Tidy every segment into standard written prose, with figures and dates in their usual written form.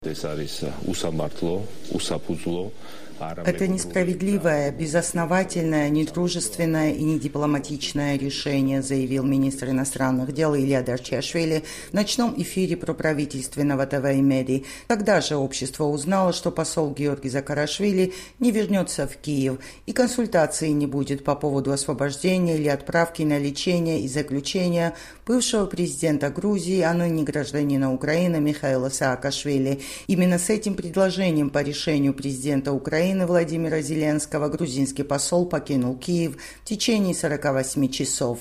Это несправедливое, безосновательное, недружественное и недипломатичное решение, заявил министр иностранных дел Илья Дарчиашвили в ночном эфире проправительственного ТВ Меди. Тогда же общество узнало, что посол Георгий Закарашвили не вернется в Киев и консультации не будет по поводу освобождения или отправки на лечение и заключение бывшего президента Грузии, а ныне гражданина Украины Михаила Саакашвили. Именно с этим предложением по решению президента Украины Владимира Зеленского грузинский посол покинул Киев в течение 48 часов.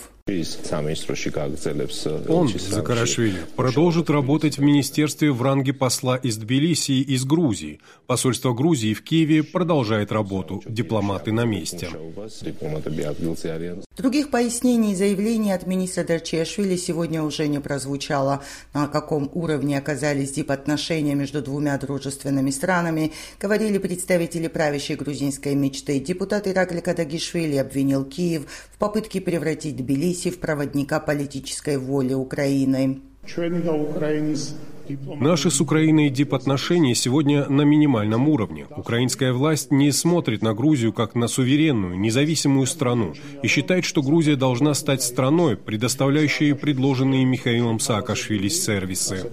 Он, Закарашвили, продолжит работать в министерстве в ранге посла из Тбилиси и из Грузии. Посольство Грузии в Киеве продолжает работу. Дипломаты на месте. Других пояснений и заявлений от министра Дарчиашвили сегодня уже не прозвучало. На каком уровне оказались дипотношения между двумя дружественными странами, говорили представители правящей грузинской мечты. Депутат Ираклий Кадагишвили обвинил Киев в попытке превратить Тбилиси в проводника политической воли Украины. Наши с Украиной дипотношения сегодня на минимальном уровне. Украинская власть не смотрит на Грузию как на суверенную, независимую страну и считает, что Грузия должна стать страной, предоставляющей предложенные Михаилом Саакашвили сервисы.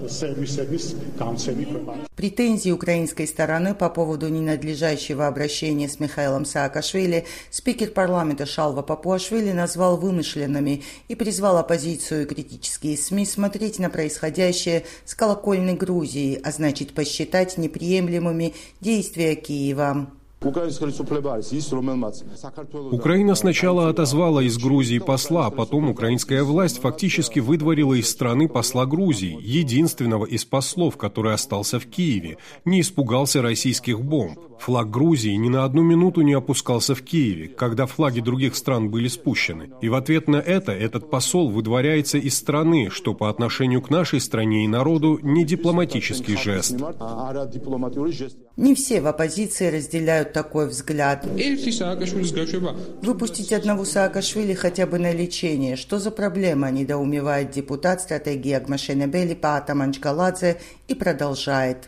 Претензии украинской стороны по поводу ненадлежащего обращения с Михаилом Саакашвили спикер парламента Шалва Папуашвили назвал вымышленными и призвал оппозицию и критические СМИ смотреть на происходящее с колокольной Грузии, а значит посчитать неприемлемыми действия Киева. Украина сначала отозвала из Грузии посла, а потом украинская власть фактически выдворила из страны посла Грузии, единственного из послов, который остался в Киеве, не испугался российских бомб. Флаг Грузии ни на одну минуту не опускался в Киеве, когда флаги других стран были спущены. И в ответ на это этот посол выдворяется из страны, что по отношению к нашей стране и народу не дипломатический жест. Не все в оппозиции разделяют такой взгляд. Выпустить одного Саакашвили хотя бы на лечение. Что за проблема, недоумевает депутат стратегии Агмашенебели Паата Манчгаладзе и продолжает.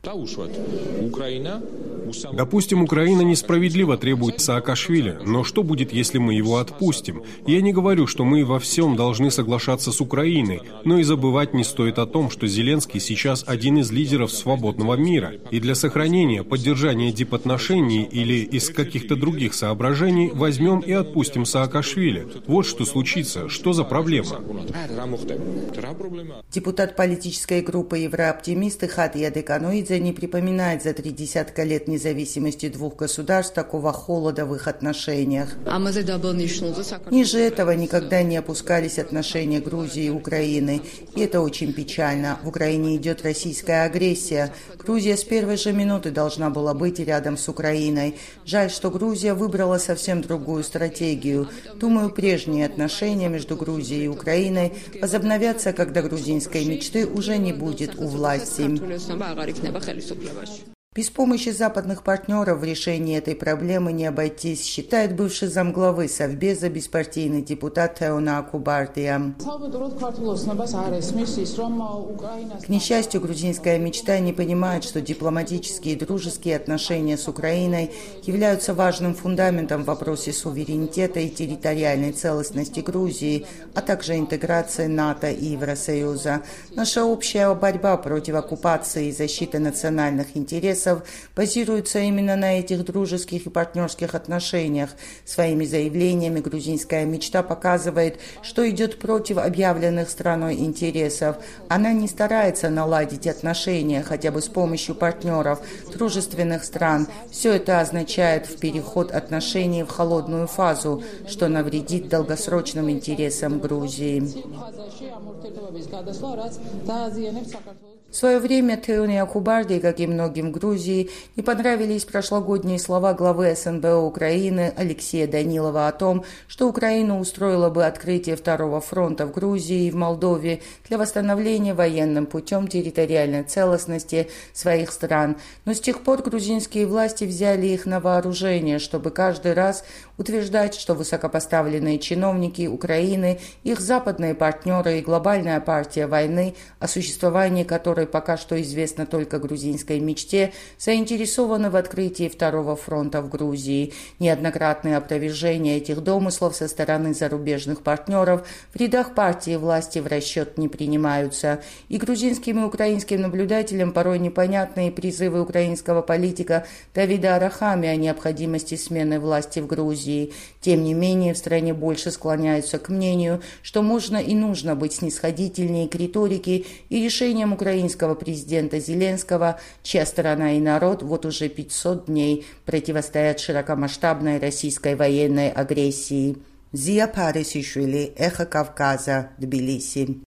Допустим, Украина несправедливо требует Саакашвили, но что будет, если мы его отпустим? Я не говорю, что мы во всем должны соглашаться с Украиной, но и забывать не стоит о том, что Зеленский сейчас один из лидеров свободного мира, и для сохранения, поддержания дипотношений или из каких-то других соображений возьмем и отпустим Саакашвили. Вот что случится, что за проблема? Депутат политической группы «Еврооптимисты» Хатия Декануидзе не припоминает за 30 лет независимости двух государств такого холода в их отношениях. Ниже этого никогда не опускались отношения Грузии и Украины. И это очень печально. В Украине идет российская агрессия. Грузия с первой же минуты должна была быть рядом с Украиной. Жаль, что Грузия выбрала совсем другую стратегию. Думаю, прежние отношения между Грузией и Украиной возобновятся, когда грузинской мечты уже не будет у власти. Без помощи западных партнеров в решении этой проблемы не обойтись, считает бывший замглавы Совбеза беспартийный депутат Теона Акубардия. К несчастью, грузинская мечта не понимает, что дипломатические и дружеские отношения с Украиной являются важным фундаментом в вопросе суверенитета и территориальной целостности Грузии, а также интеграции НАТО и Евросоюза. Наша общая борьба против оккупации и защиты национальных интересов базируется именно на этих дружеских и партнерских отношениях. Своими заявлениями грузинская мечта показывает, что идет против объявленных страной интересов. Она не старается наладить отношения хотя бы с помощью партнеров, дружественных стран. Все это означает переход отношений в холодную фазу, что навредит долгосрочным интересам Грузии. В свое время Теоне Акубарде, как и многим в Грузии, не понравились прошлогодние слова главы СНБО Украины Алексея Данилова о том, что Украина устроила бы открытие второго фронта в Грузии и в Молдове для восстановления военным путем территориальной целостности своих стран. Но с тех пор грузинские власти взяли их на вооружение, чтобы каждый раз утверждать, что высокопоставленные чиновники Украины, их западные партнеры и глобальная партия войны, о существовании которой которой пока что известно только грузинской мечте, заинтересованы в открытии второго фронта в Грузии. Неоднократные опровержения этих домыслов со стороны зарубежных партнеров в рядах партии власти в расчет не принимаются. И грузинским и украинским наблюдателям порой непонятные призывы украинского политика Давида Арахами о необходимости смены власти в Грузии. Тем не менее, в стране больше склоняются к мнению, что можно и нужно быть снисходительнее к риторике и решениям украинского президента Зеленского, чья страна и народ вот уже 500 дней противостоят широкомасштабной российской военной агрессии. Зия Парисишвили, Эхо Кавказа, Тбилиси.